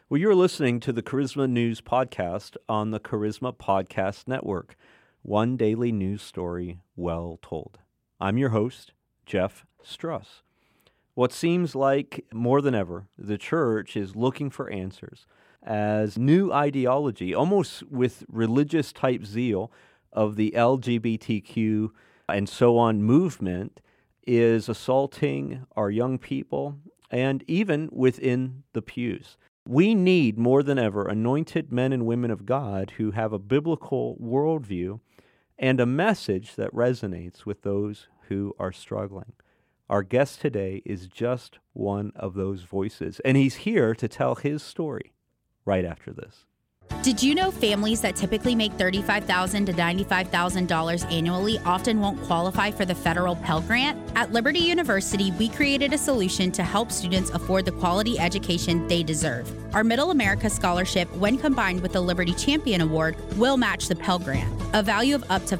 Well, you're listening to the Charisma News Podcast on the Charisma Podcast Network. One daily news story well told. I'm your host, Jeff Struss. What seems like more than ever, the church is looking for answers as new ideology, almost with religious type zeal of the LGBTQ and so on movement, is assaulting our young people and even within the pews. We need more than ever anointed men and women of God who have a biblical worldview and a message that resonates with those who are struggling. Our guest today is just one of those voices, and he's here to tell his story right after this. Did you know families that typically make $35,000 to $95,000 annually often won't qualify for the federal Pell Grant? At Liberty University, we created a solution to help students afford the quality education they deserve. Our Middle America Scholarship, when combined with the Liberty Champion Award, will match the Pell Grant, a value of up to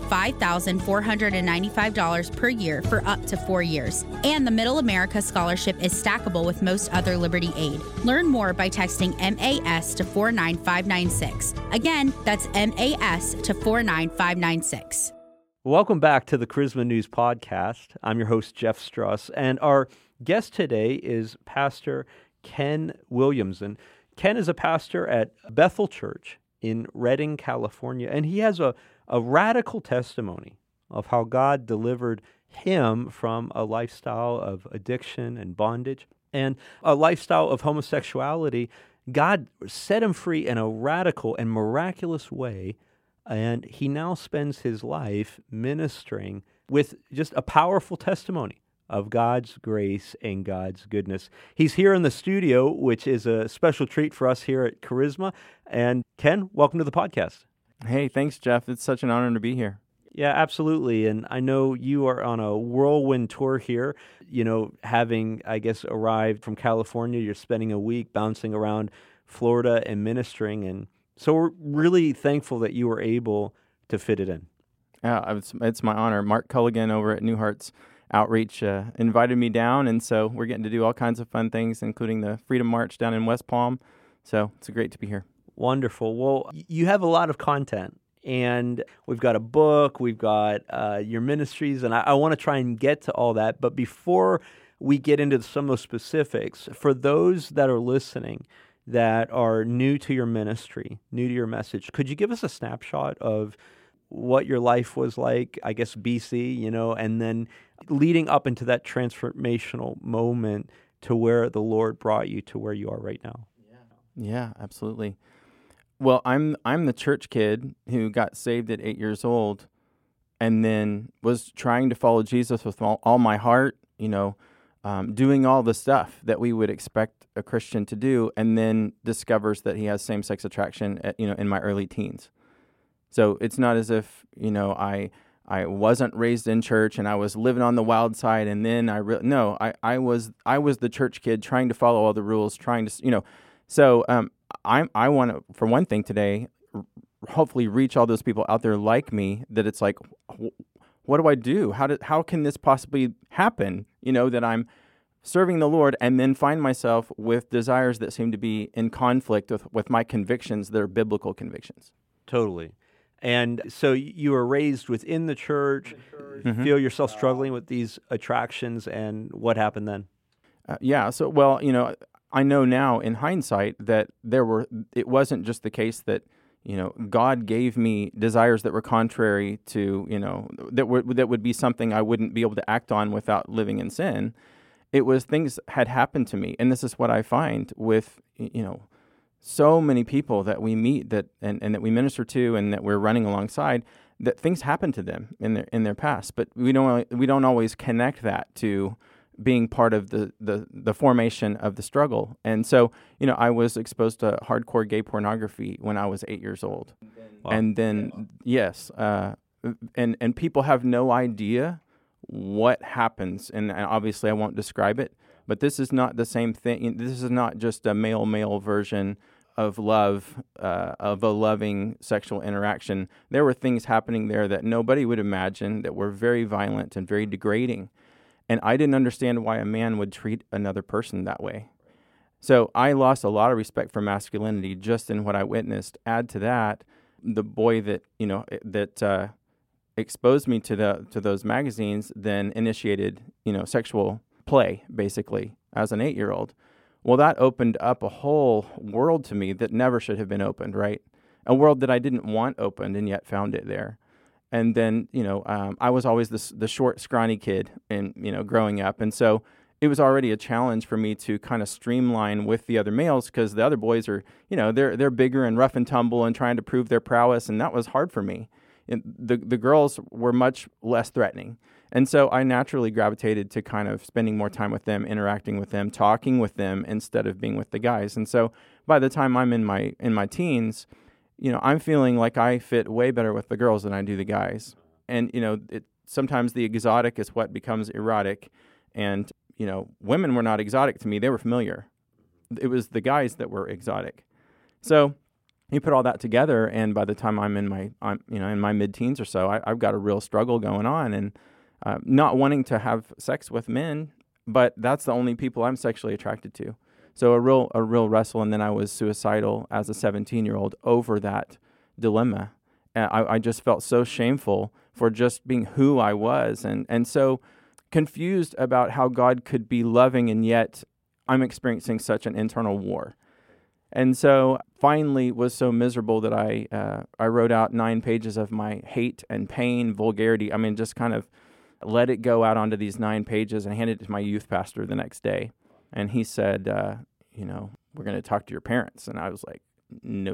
$5,495 per year for up to 4 years. And the Middle America Scholarship is stackable with most other Liberty aid. Learn more by texting MAS to 49596. Again, that's MAS to 49596. Welcome back to the Charisma News Podcast. I'm your host, Jeff Struss, and our guest today is Pastor Ken Williamson. Ken is a pastor at Bethel Church in Redding, California, and he has a radical testimony of how God delivered him from a lifestyle of addiction and bondage and a lifestyle of homosexuality. God set him free in a radical and miraculous way, and he now spends his life ministering with just a powerful testimony of God's grace and God's goodness. He's here in the studio, which is a special treat for us here at Charisma. And Ken, welcome to the podcast. Hey, thanks, Jeff. It's such an honor to be here. Yeah, absolutely. And I know you are on a whirlwind tour here, having, I guess, arrived from California. You're spending a week bouncing around Florida and ministering. And so we're really thankful that you were able to fit it in. Yeah, it's my honor. Mark Culligan over at New Hearts Outreach invited me down, and so we're getting to do all kinds of fun things, including the Freedom March down in West Palm. So it's great to be here. Wonderful. Well, you have a lot of content. And we've got a book, we've got your ministries, and I want to try and get to all that. But before we get into some of those specifics, for those that are listening that are new to your ministry, new to your message, could you give us a snapshot of what your life was like, I guess, BC, and then leading up into that transformational moment to where the Lord brought you to where you are right now? Yeah, absolutely. Well, I'm the church kid who got saved at 8 years old and then was trying to follow Jesus with all my heart, doing all the stuff that we would expect a Christian to do, and then discovers that he has same-sex attraction in my early teens. So it's not as if, I wasn't raised in church and I was living on the wild side, and then I was the church kid trying to follow all the rules, trying to, So I want to, for one thing today, hopefully reach all those people out there like me that it's like, what do I do? How can this possibly happen? That I'm serving the Lord and then find myself with desires that seem to be in conflict with my convictions that are biblical convictions. Totally. And so you were raised within the church, mm-hmm. Feel yourself struggling with these attractions, and what happened then? I know now in hindsight that it wasn't just the case that, God gave me desires that were contrary to, that would be something I wouldn't be able to act on without living in sin. It was things had happened to me. And this is what I find with, so many people that we meet and that we minister to and that we're running alongside, that things happen to them in their past. But we don't always connect that to being part of the formation of the struggle. And so, I was exposed to hardcore gay pornography when I was 8 years old. Wow. And then, yes, and people have no idea what happens. And obviously I won't describe it, but this is not the same thing. This is not just a male version of love, of a loving sexual interaction. There were things happening there that nobody would imagine, that were very violent and very degrading. And I didn't understand why a man would treat another person that way. So I lost a lot of respect for masculinity just in what I witnessed. Add to that, the boy that, exposed me to those magazines then initiated, sexual play, basically, as an 8-year-old. Well, that opened up a whole world to me that never should have been opened, right? A world that I didn't want opened and yet found it there. And then, I was always the short, scrawny kid growing up. And so it was already a challenge for me to kind of streamline with the other males because the other boys are, they're bigger and rough and tumble and trying to prove their prowess. And that was hard for me. And the girls were much less threatening. And so I naturally gravitated to kind of spending more time with them, interacting with them, talking with them instead of being with the guys. And so by the time I'm in my teens, I'm feeling like I fit way better with the girls than I do the guys. And, sometimes the exotic is what becomes erotic. And, women were not exotic to me. They were familiar. It was the guys that were exotic. So you put all that together, and by the time I'm in my mid-teens or so, I've got a real struggle going on, and not wanting to have sex with men, but that's the only people I'm sexually attracted to. So a real wrestle, and then I was suicidal as a 17-year-old over that dilemma. I just felt so shameful for just being who I was, and so confused about how God could be loving, and yet I'm experiencing such an internal war. And so finally was so miserable that I wrote out 9 pages of my hate and pain, vulgarity. I mean, just kind of let it go out onto these 9 pages and handed it to my youth pastor the next day. And he said, we're going to talk to your parents. And I was like, no,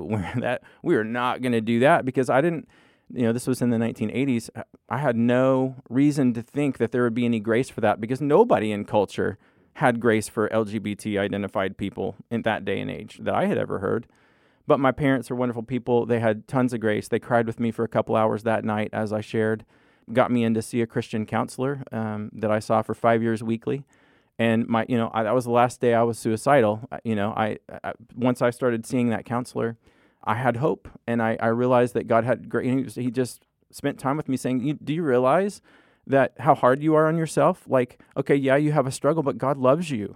we are not going to do that, because I didn't, this was in the 1980s. I had no reason to think that there would be any grace for that, because nobody in culture had grace for LGBT identified people in that day and age that I had ever heard. But my parents are wonderful people. They had tons of grace. They cried with me for a couple hours that night as I shared, got me in to see a Christian counselor that I saw for 5 years weekly. And that was the last day I was suicidal. I once I started seeing that counselor, I had hope, and I realized that God had great. He just spent time with me saying, "Do you realize that how hard you are on yourself? Like, okay, yeah, you have a struggle, but God loves you."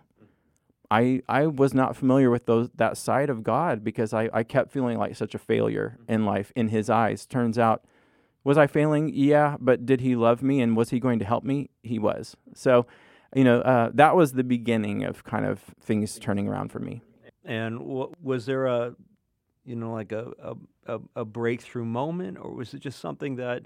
I was not familiar with that side of God, because I kept feeling like such a failure in life in His eyes. Turns out, was I failing? Yeah, but did He love me, and was He going to help me? He was. So, that was the beginning of kind of things turning around for me. And was there a breakthrough moment, or was it just something that,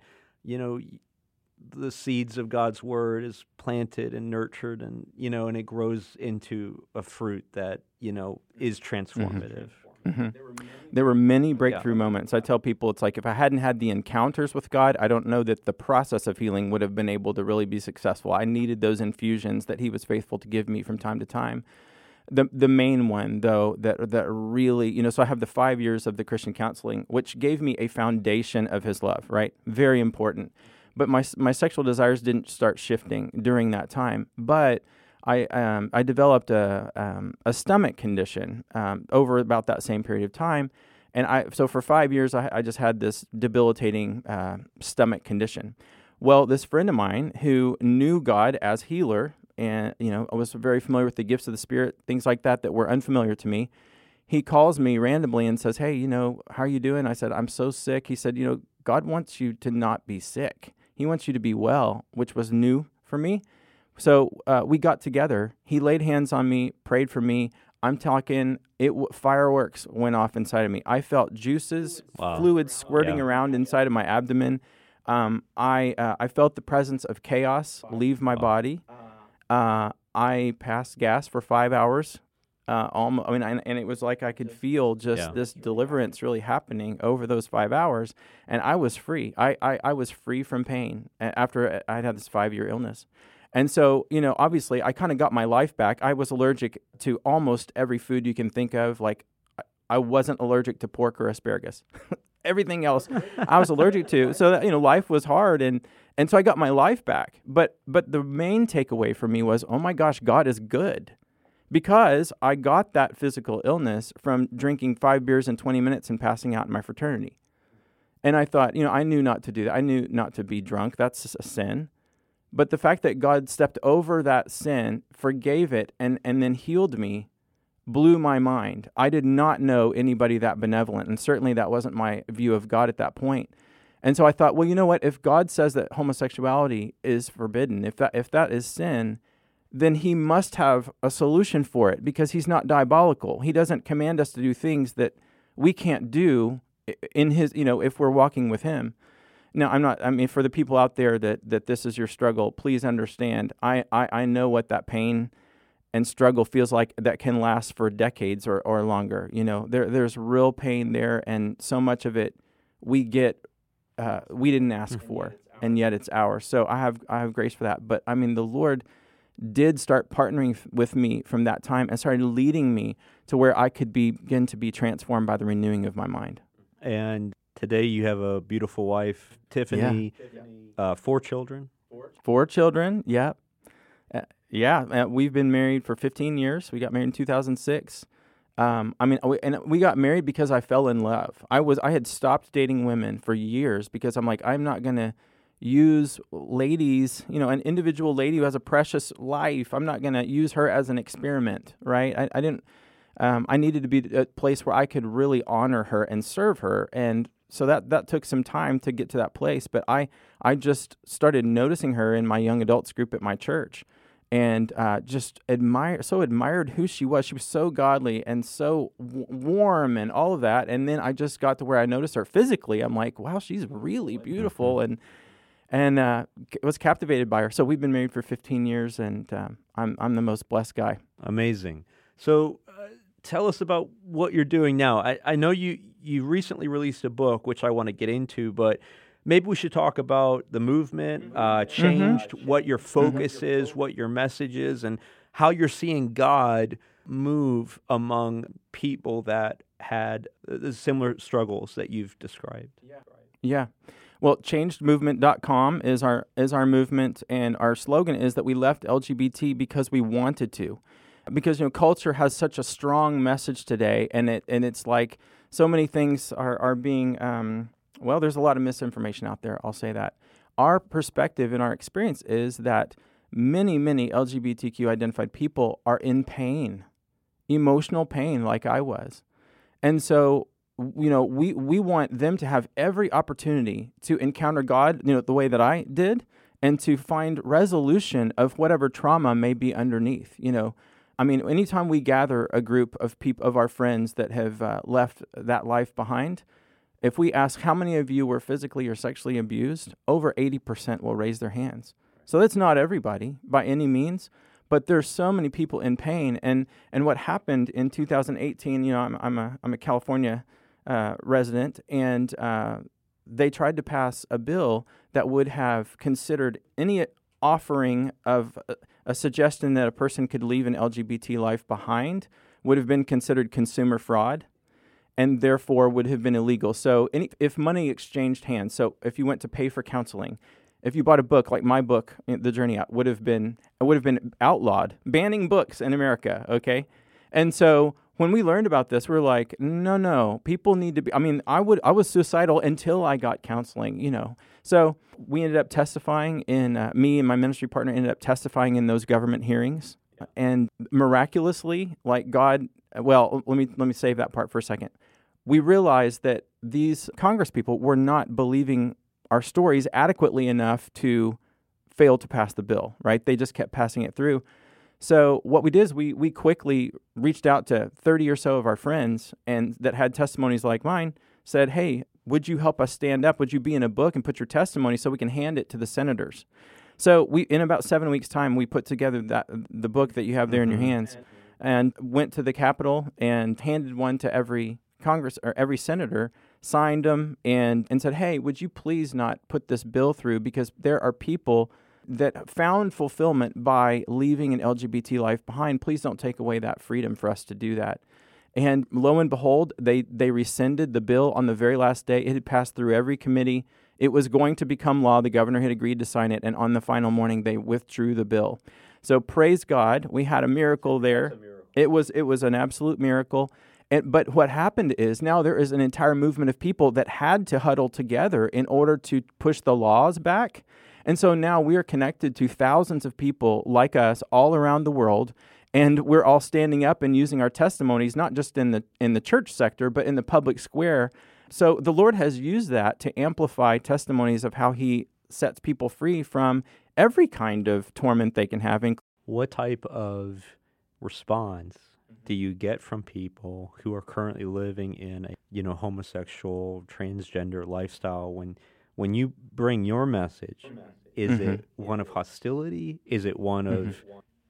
the seeds of God's word is planted and nurtured, and and it grows into a fruit that is transformative? Mm-hmm. There were many breakthrough moments. I tell people, it's like if I hadn't had the encounters with God, I don't know that the process of healing would have been able to really be successful. I needed those infusions that He was faithful to give me from time to time. The main one, though, that really, so I have the 5 years of the Christian counseling, which gave me a foundation of His love, right? Very important. But my sexual desires didn't start shifting during that time. But I developed a stomach condition over about that same period of time. And so for 5 years, I just had this debilitating stomach condition. Well, this friend of mine who knew God as healer, and I was very familiar with the gifts of the Spirit, things like that were unfamiliar to me. He calls me randomly and says, "Hey, how are you doing?" I said, "I'm so sick." He said, "God wants you to not be sick. He wants you to be well," which was new for me. So we got together. He laid hands on me, prayed for me. I'm talking, fireworks went off inside of me. I felt juices, fluids squirting around inside of my abdomen. I felt the presence of chaos leave my body. I passed gas for 5 hours. And it was like I could feel just this deliverance really happening over those 5 hours, and I was free. I was free from pain after I'd had this 5-year illness. And so, obviously, I kind of got my life back. I was allergic to almost every food you can think of. Like, I wasn't allergic to pork or asparagus. Everything else I was allergic to. So that, life was hard, and so I got my life back. But the main takeaway for me was, oh my gosh, God is good. Because I got that physical illness from drinking 5 beers in 20 minutes and passing out in my fraternity. And I thought, I knew not to do that. I knew not to be drunk. That's a sin. But the fact that God stepped over that sin, forgave it, and then healed me blew my mind. I did not know anybody that benevolent, and certainly that wasn't my view of God at that point. And so I thought, well, you know what? If God says that homosexuality is forbidden, if that is sin, then he must have a solution for it, because he's not diabolical. He doesn't command us to do things that we can't do in his, if we're walking with him. Now, for the people out there that this is your struggle, please understand, I know what that pain and struggle feels like, that can last for decades or longer. There's real pain there, and so much of it we didn't ask for, and yet it's ours. So I have grace for that. But the Lord did start partnering with me from that time and started leading me to where I could begin to be transformed by the renewing of my mind. And today you have a beautiful wife, Tiffany, 4 children. 4 children, yeah. We've been married for 15 years. We got married in 2006. We got married because I fell in love. I had stopped dating women for years because I'm like, I'm not going to use ladies, an individual lady who has a precious life. I'm not going to use her as an experiment, right? I needed to be a place where I could really honor her and serve her. And so that took some time to get to that place. But I just started noticing her in my young adults group at my church, and just admired who she was. She was so godly and so warm and all of that. And then I just got to where I noticed her physically. I'm like, wow, she's really beautiful, and was captivated by her. So we've been married for 15 years, and I'm the most blessed guy. Amazing. So tell us about what you're doing now. I know you recently released a book, which I want to get into, but maybe we should talk about the movement, changed, what your focus is, what your message is, and how you're seeing God move among people that had similar struggles that you've described. Yeah. Well, changedmovement.com is our movement, and our slogan is that we left LGBT because we wanted to. Because culture has such a strong message today, and it's like so many things are being there's a lot of misinformation out there, I'll say that. Our perspective and our experience is that many LGBTQ identified people are in pain, emotional pain, like I was. And so we want them to have every opportunity to encounter God, the way that I did, and to find resolution of whatever trauma may be underneath. Anytime we gather a group of people, of our friends that have left that life behind, if we ask how many of you were physically or sexually abused, over 80% will raise their hands. So that's not everybody by any means, but there's so many people in pain. And what happened in 2018, I'm a California resident, and they tried to pass a bill that would have considered any offering of a suggestion that a person could leave an LGBT life behind would have been considered consumer fraud, and therefore would have been illegal. So if money exchanged hands, so if you went to pay for counseling, if you bought a book like my book, The Journey Out, would have been outlawed, banning books in America, okay? And so when we learned about this, we're like, no, people need to be, I was suicidal until I got counseling, So we ended up testifying me and my ministry partner ended up testifying in those government hearings. And miraculously, like God, well, let me save that part for a second. We realized that these Congress people were not believing our stories adequately enough to fail to pass the bill, right? They just kept passing it through. So what we did is we quickly reached out to 30 or so of our friends and that had testimonies like mine, said, hey, would you help us stand up? Would you be in a book and put your testimony so we can hand it to the senators? So in about 7 weeks' time, we put together the book that you have there in your hands and went to the Capitol and handed one to every Congress or every senator, signed them and said, hey, would you please not put this bill through, because there are people that found fulfillment by leaving an LGBT life behind. Please don't take away that freedom for us to do that. And lo and behold, they rescinded the bill on the very last day. It had passed through every committee. It was going to become law. The governor had agreed to sign it, and on the final morning, they withdrew the bill. So praise God, we had a miracle there. It was an absolute miracle. But what happened is now there is an entire movement of people that had to huddle together in order to push the laws back. And so now we are connected to thousands of people like us all around the world, And we're all standing up and using our testimonies, not just in the church sector, but in the public square. So the Lord has used that to amplify testimonies of how he sets people free from every kind of torment they can have. What type of response do you get from people who are currently living in a homosexual, transgender lifestyle when you bring your message? Is it one of hostility? Is it one of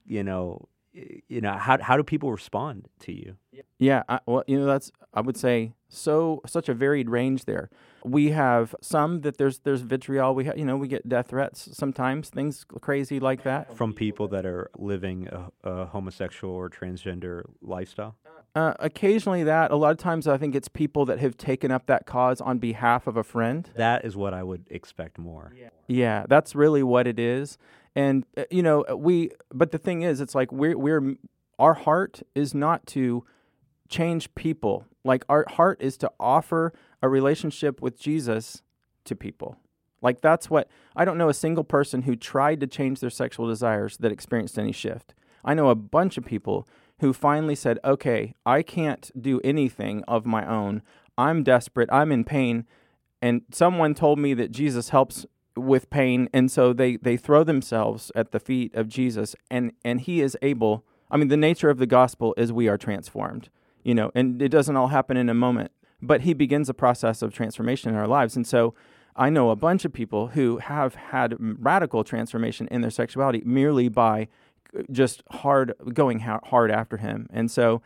how do people respond to you? Yeah, that's, I would say, such a varied range there. We have some that there's vitriol. We get death threats sometimes, things crazy like that from people that are living a homosexual or transgender lifestyle. Occasionally that. A lot of times I think it's people that have taken up that cause on behalf of a friend. That is what I would expect more. Yeah, that's really what it is. And but the thing is, it's like our heart is not to change people. Like, our heart is to offer a relationship with Jesus to people. Like, that's what, I don't know a single person who tried to change their sexual desires that experienced any shift. I know a bunch of people who finally said, okay, I can't do anything of my own. I'm desperate. I'm in pain. And someone told me that Jesus helps with pain. And so they throw themselves at the feet of Jesus, and he is able. I mean, the nature of the gospel is we are transformed, and it doesn't all happen in a moment, but he begins a process of transformation in our lives. And so I know a bunch of people who have had radical transformation in their sexuality merely by just going hard after him. And so,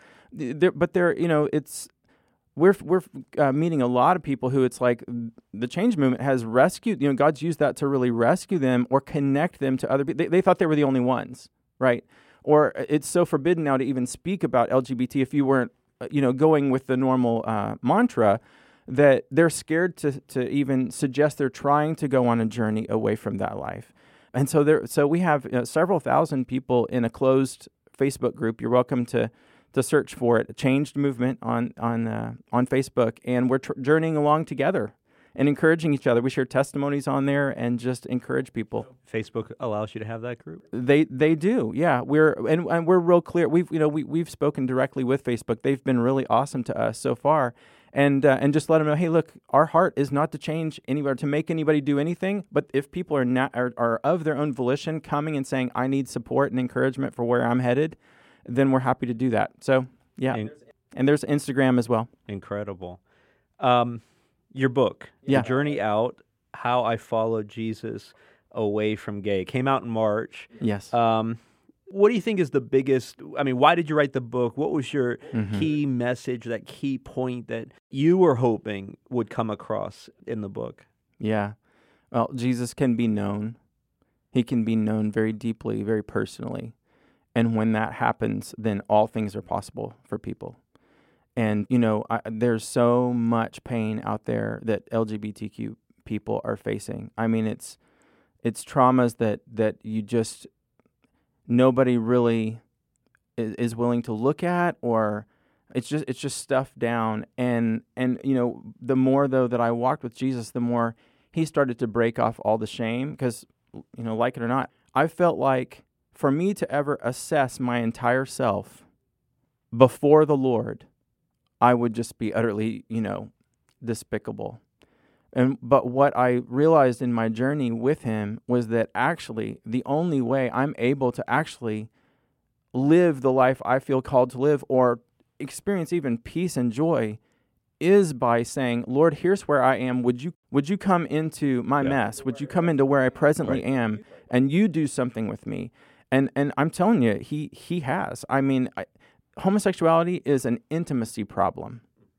we're meeting a lot of people who it's like the change movement has rescued, God's used that to really rescue them or connect them to other people. They thought they were the only ones, right? Or it's so forbidden now to even speak about LGBT if you weren't, going with the normal mantra, that they're scared to even suggest they're trying to go on a journey away from that life. And so we have several thousand people in a closed Facebook group. You're welcome to search for it, Changed Movement on Facebook, and we're journeying along together and encouraging each other. We share testimonies on there and just encourage people. Facebook allows you to have that group? They do, yeah. We're real clear. We've spoken directly with Facebook. They've been really awesome to us so far. And just let them know, hey, look, our heart is not to change anybody, to make anybody do anything. But if people are of their own volition coming and saying, I need support and encouragement for where I'm headed, then we're happy to do that. So, yeah. And there's Instagram as well. Incredible. Your book, The Journey Out, How I Followed Jesus Away from Gay, came out in March. Yes. What do you think is the biggest, why did you write the book? What was your key message, that key point that you were hoping would come across in the book? Yeah. Well, Jesus can be known. He can be known very deeply, very personally. And when that happens, then all things are possible for people. And, there's so much pain out there that LGBTQ people are facing. I mean, it's traumas that you just, nobody really is willing to look at, or it's just stuffed down. And the more though that I walked with Jesus, the more he started to break off all the shame, because, like it or not, I felt like for me to ever assess my entire self before the Lord, I would just be utterly, despicable. But what I realized in my journey with him was that actually the only way I'm able to actually live the life I feel called to live, or experience even peace and joy, is by saying, Lord, here's where I am. Would you come into my mess? Would you come into where I presently am, and you do something with me? And I'm telling you, he has. Homosexuality is an intimacy problem.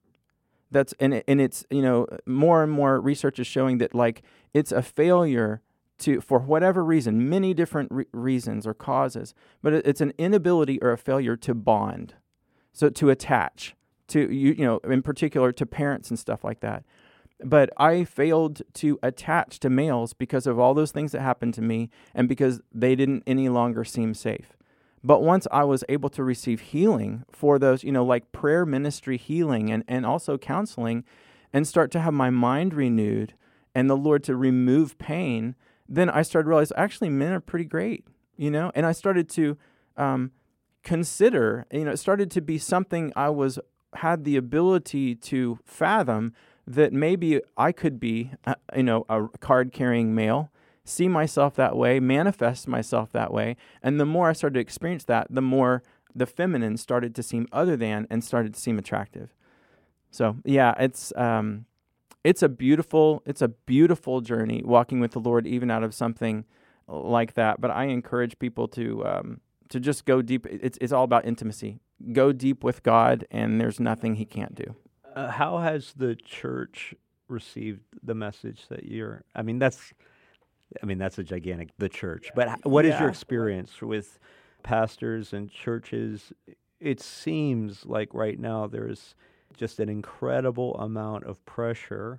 It's more and more research is showing that, like, it's a failure for whatever reason, many different reasons or causes, but it's an inability or a failure to bond, so to attach to in particular to parents and stuff like that. But I failed to attach to males because of all those things that happened to me, and because they didn't any longer seem safe. But once I was able to receive healing for those, like prayer ministry healing and also counseling, and start to have my mind renewed and the Lord to remove pain, then I started to realize actually men are pretty great, and I started to consider, it started to be something I had the ability to fathom, that maybe I could be, a card-carrying male, see myself that way, manifest myself that way. And the more I started to experience that, the more the feminine started to seem other than and started to seem attractive. So yeah, it's a beautiful journey walking with the Lord, even out of something like that. But I encourage people to just go deep. It's all about intimacy. Go deep with God, and there's nothing He can't do. How has the church received the message that you're? That's a gigantic, the church. But what is your experience with pastors and churches? It seems like right now there's just an incredible amount of pressure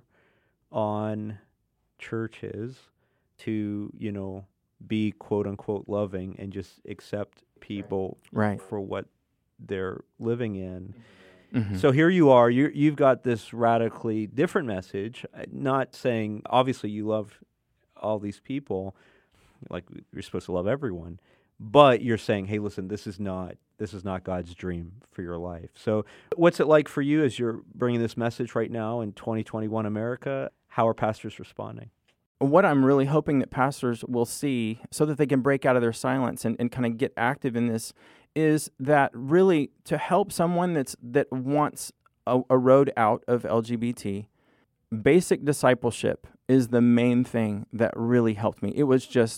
on churches to, be quote unquote loving and just accept people for what they're living in. Mm-hmm. So here you are, you've got this radically different message, not saying, obviously you love all these people, like you're supposed to love everyone, but you're saying, hey, listen, this is not God's dream for your life. So what's it like for you as you're bringing this message right now in 2021 America? How are pastors responding? What I'm really hoping that pastors will see, so that they can break out of their silence and kind of get active in this, is that really to help someone that wants a road out of LGBT, basic discipleship is the main thing that really helped me. It was just,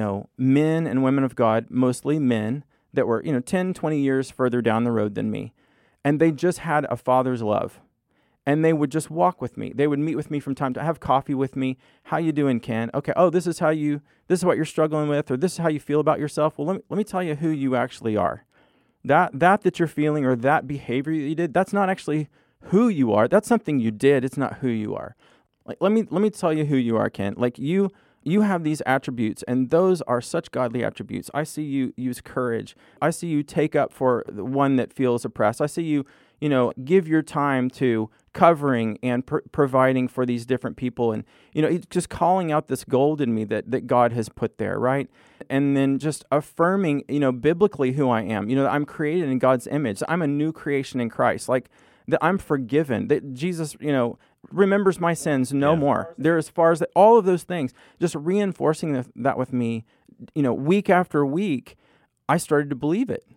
men and women of God, mostly men, that were, 10, 20 years further down the road than me. And they just had a father's love. And they would just walk with me. They would meet with me from time to have coffee with me. How you doing, Ken? Okay. Oh, this is what you're struggling with, or this is how you feel about yourself. Well, let me tell you who you actually are. That you're feeling, or that behavior that you did, that's not actually who you are. That's something you did. It's not who you are. Like, let me tell you who you are, Ken. Like you have these attributes, and those are such godly attributes. I see you use courage. I see you take up for the one that feels oppressed. I see you, give your time to covering and providing for these different people, and just calling out this gold in me that God has put there, right? And then just affirming, biblically who I am. I'm created in God's image. I'm a new creation in Christ. Like that, I'm forgiven. That Jesus, remembers my sins no more. They're as far as all of those things. Just reinforcing that with me, week after week, I started to believe it.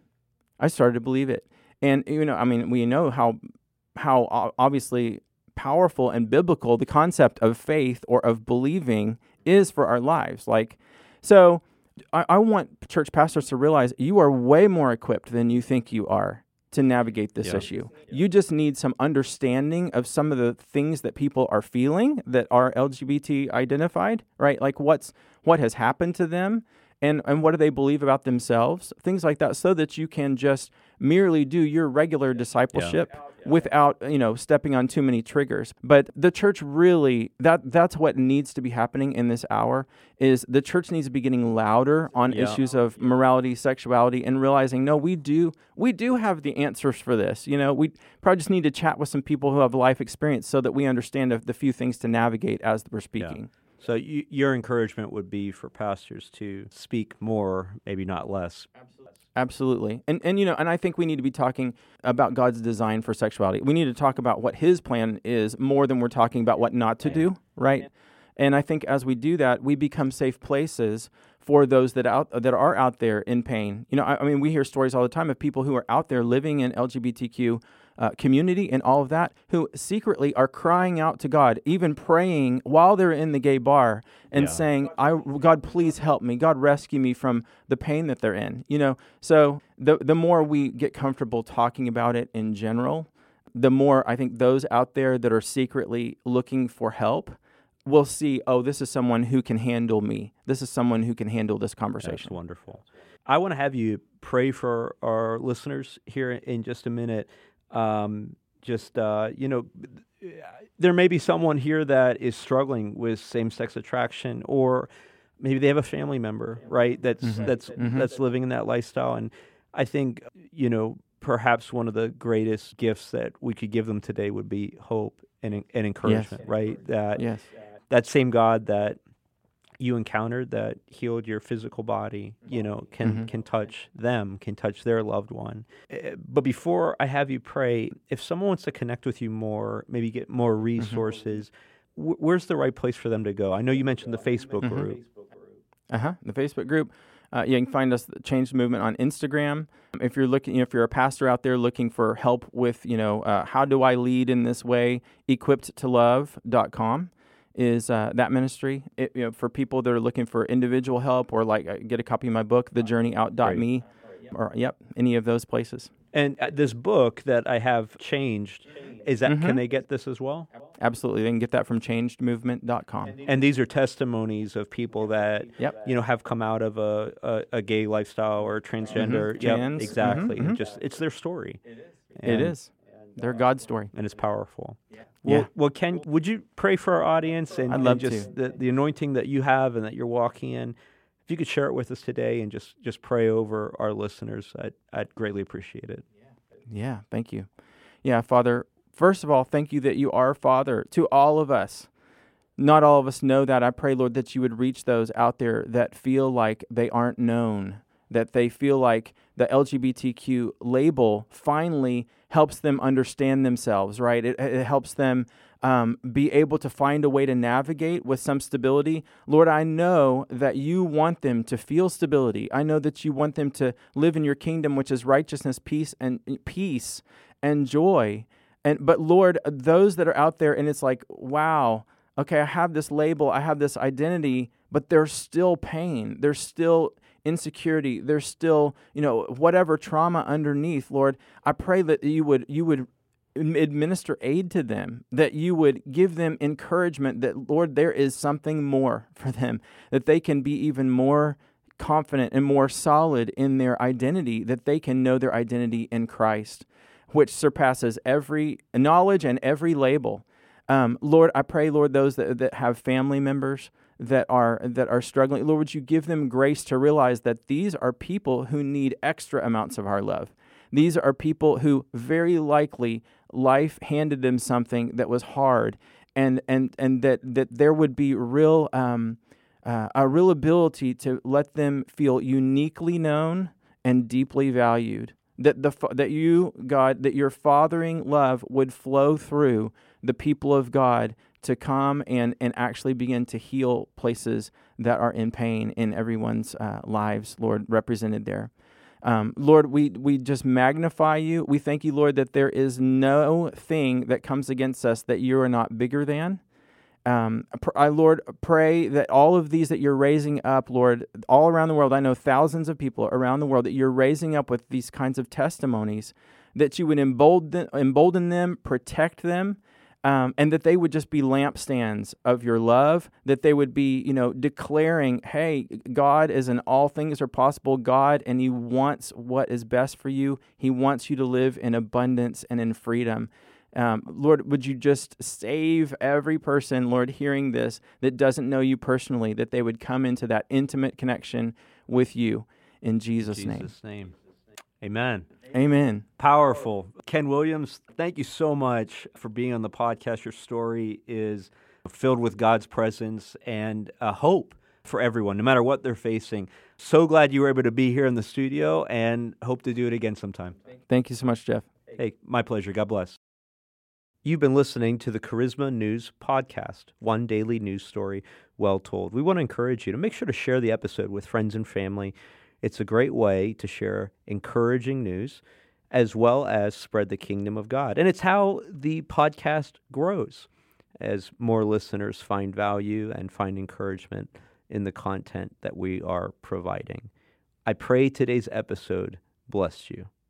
And we know how obviously powerful and biblical the concept of faith or of believing is for our lives. So I want church pastors to realize you are way more equipped than you think you are to navigate this issue. You just need some understanding of some of the things that people are feeling that are LGBT identified, right? Like what has happened to them, and what do they believe about themselves, things like that, so that you can just merely do your regular discipleship without, stepping on too many triggers. But the church really, that's what needs to be happening in this hour, is the church needs to be getting louder on issues of morality, sexuality, and realizing, no, we do have the answers for this. We probably just need to chat with some people who have life experience so that we understand the few things to navigate as we're speaking. Yeah. So your encouragement would be for pastors to speak more, maybe not less. Absolutely. And I think we need to be talking about God's design for sexuality. We need to talk about what His plan is more than we're talking about what not to do, right? And I think as we do that, we become safe places for those that are out there in pain. We hear stories all the time of people who are out there living in LGBTQ community and all of that, who secretly are crying out to God, even praying while they're in the gay bar and saying, God, please help me. God, rescue me from the pain that they're in. So the more we get comfortable talking about it in general, the more I think those out there that are secretly looking for help will see, this is someone who can handle me. This is someone who can handle this conversation. That's wonderful. I want to have you pray for our listeners here in just a minute. There may be someone here that is struggling with same-sex attraction, or maybe they have a family member, right, that's living in that lifestyle. And I think, perhaps one of the greatest gifts that we could give them today would be hope and encouragement, right? That same God that, you encountered that healed your physical body, can touch them, can touch their loved one. But before I have you pray, if someone wants to connect with you more, maybe get more resources, where's the right place for them to go? I know you mentioned the Facebook group. The Facebook group. You can find us, Change the Movement, on Instagram. If you're looking, if you're a pastor out there looking for help with, how do I lead in this way, equippedtolove.com is that ministry. For people that are looking for individual help or get a copy of my book, thejourneyout.me, or any of those places. And this book that I have, Changed, is that can they get this as well? Absolutely. They can get that from changedmovement.com. And these are testimonies of people that have come out of a gay lifestyle or transgender. Trans. Exactly. It's their story. It is. Their God story. And it's powerful. Well, Ken, would you pray for our audience and, I'd love just the anointing that you have and that you're walking in? If you could share it with us today and just pray over our listeners, I'd greatly appreciate it. Yeah, thank you. Yeah, Father, first of all, thank you that you are Father to all of us. Not all of us know that. I pray, Lord, that you would reach those out there that feel like they aren't known, that they feel like the LGBTQ label finally helps them understand themselves, right? It helps them be able to find a way to navigate with some stability. Lord, I know that you want them to feel stability. I know that you want them to live in your kingdom, which is righteousness, peace and joy. But Lord, those that are out there and it's like, wow, okay, I have this label, I have this identity, but there's still pain. There's still insecurity. There's still, whatever trauma underneath. Lord, I pray that you would administer aid to them, that you would give them encouragement that, Lord, there is something more for them, that they can be even more confident and more solid in their identity, that they can know their identity in Christ, which surpasses every knowledge and every label. Lord, I pray, Lord, those that have family members that are struggling, Lord, would you give them grace to realize that these are people who need extra amounts of our love. These are people who very likely life handed them something that was hard, and that there would be a real ability to let them feel uniquely known and deeply valued. That you, God, that your fathering love would flow through the people of God to come and actually begin to heal places that are in pain in everyone's lives, Lord, represented there. Lord, we just magnify you. We thank you, Lord, that there is no thing that comes against us that you are not bigger than. I, Lord, pray that all of these that you're raising up, Lord, all around the world, I know thousands of people around the world that you're raising up with these kinds of testimonies, that you would embolden them, protect them, and that they would just be lampstands of your love, that they would be, declaring, hey, God is an all things are possible God, and he wants what is best for you. He wants you to live in abundance and in freedom. Lord, would you just save every person, Lord, hearing this that doesn't know you personally, that they would come into that intimate connection with you in Jesus' name. Amen. Amen. Powerful. Ken Williams, thank you so much for being on the podcast. Your story is filled with God's presence and hope for everyone, no matter what they're facing. So glad you were able to be here in the studio and hope to do it again sometime. Thank you so much, Jeff. Hey, my pleasure. God bless. You've been listening to the Charisma News Podcast, one daily news story well told. We want to encourage you to make sure to share the episode with friends and family. It's a great way to share encouraging news as well as spread the kingdom of God. And it's how the podcast grows as more listeners find value and find encouragement in the content that we are providing. I pray today's episode blessed you.